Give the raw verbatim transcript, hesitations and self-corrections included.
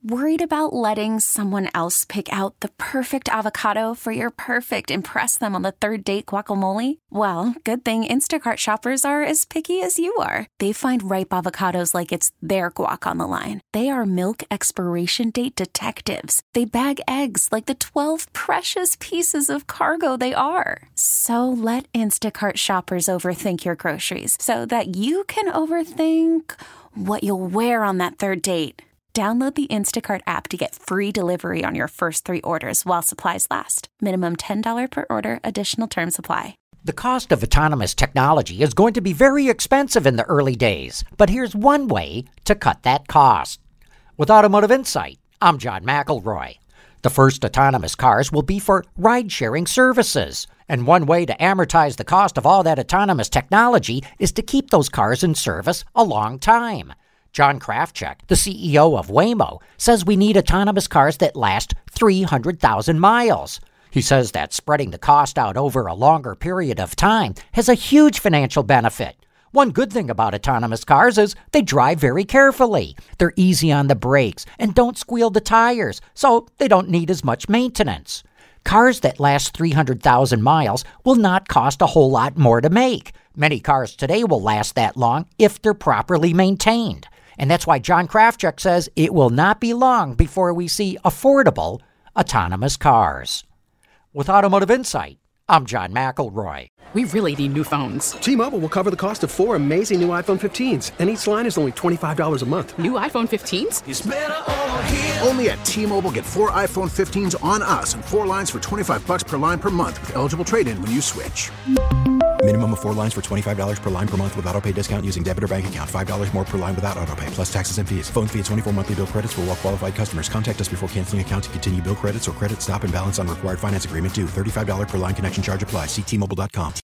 Worried about letting someone else pick out the perfect avocado for your perfect impress them on the third date guacamole? Well, good thing Instacart shoppers are as picky as you are. They find ripe avocados like it's their guac on the line. They are milk expiration date detectives. They bag eggs like the twelve precious pieces of cargo they are. So let Instacart shoppers overthink your groceries so that you can overthink what you'll wear on that third date. Download the Instacart app to get free delivery on your first three orders while supplies last. Minimum ten dollars per order. Additional terms apply. The cost of autonomous technology is going to be very expensive in the early days, but here's one way to cut that cost. With Automotive Insight, I'm John McElroy. The first autonomous cars will be for ride-sharing services, and one way to amortize the cost of all that autonomous technology is to keep those cars in service a long time. John Krafcik, the C E O of Waymo, says we need autonomous cars that last three hundred thousand miles. He says that spreading the cost out over a longer period of time has a huge financial benefit. One good thing about autonomous cars is they drive very carefully. They're easy on the brakes and don't squeal the tires, so they don't need as much maintenance. Cars that last three hundred thousand miles will not cost a whole lot more to make. Many cars today will last that long if they're properly maintained. And that's why John Krafcik says it will not be long before we see affordable autonomous cars. With Automotive Insight, I'm John McElroy. We really need new phones. T-Mobile will cover the cost of four amazing new iPhone fifteens, and each line is only twenty-five dollars a month. New iPhone fifteens? It's better over here. Only at T-Mobile, get four iPhone fifteens on us and four lines for twenty-five dollars per line per month with eligible trade-in when you switch. Minimum of four lines for twenty-five dollars per line per month with autopay discount using debit or bank account. five dollars more per line without autopay, plus taxes and fees. Phone fee at twenty-four monthly bill credits for well-qualified customers. Contact us before canceling account to continue bill credits or credit stop and balance on required finance agreement due. thirty-five dollars per line connection charge applies. See T Mobile dot com.